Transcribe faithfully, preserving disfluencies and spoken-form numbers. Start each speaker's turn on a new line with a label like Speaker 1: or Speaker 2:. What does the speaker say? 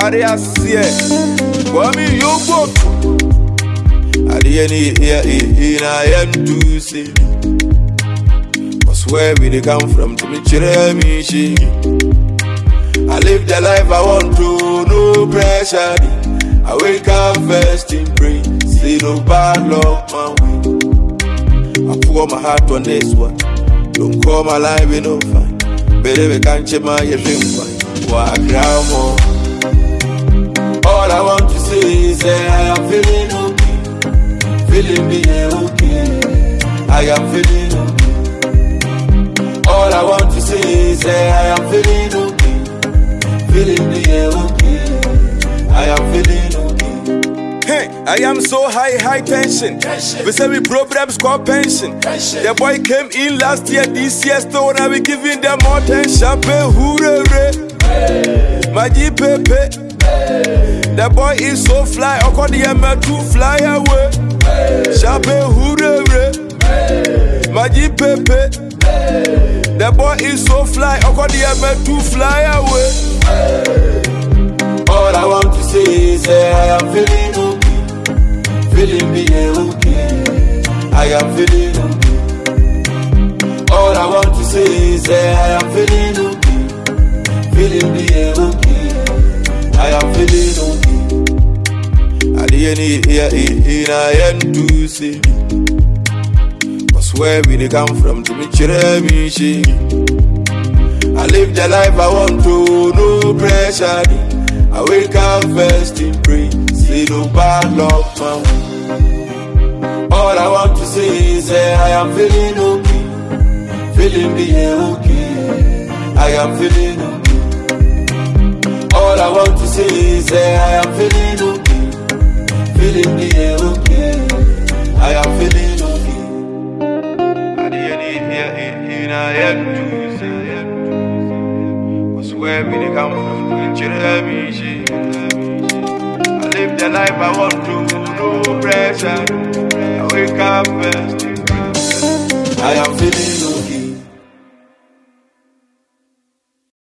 Speaker 1: Wari asiye, wami yogo. Adieni here in I am to see. Cause where we they come from to me chire me she. I live the life I want to, no pressure. I wake up first in prayer, see no bad luck my way. I pour my heart on this one. Don't call my life in no fine. Better we can't change my dream fine. Walk around more. All I want to say is that I am feeling okay. Feeling me okay. I am feeling okay. All I want to say is that I am feeling okay. Feeling me okay. I am feeling okay. Hey, I am so high, high tension. tension. We say we problems called pension. pension. The boy came in last year, this year still now we giving them more tension. Hure, hey. Maji pepe. Hey. The boy is so fly, I call the M to fly away. Hey. Shape hure, hey. Maji pepe. Hey. The boy is so fly, I call the M to fly away. Hey. All I want to say is that I am feeling okay. Feeling me okay. I am feeling okay. All I want to say is that I am feeling okay. Feeling me okay. I am feeling okay. I didn't hear it I am to see. Cause where we they come from to me chire me she. I live the life I want to, no pressure. I wake up first in prayer, see no bad luck my way. All I want to say is that I am feeling okay. Feeling me okay. I am feeling okay. All I want to say is that I am feeling okay. Feeling me okay. I am feeling okay. I didn't hear it I am to say. Where we they come from to chire me she. I live the life I want to, no pressure. I wake up first. I am feeling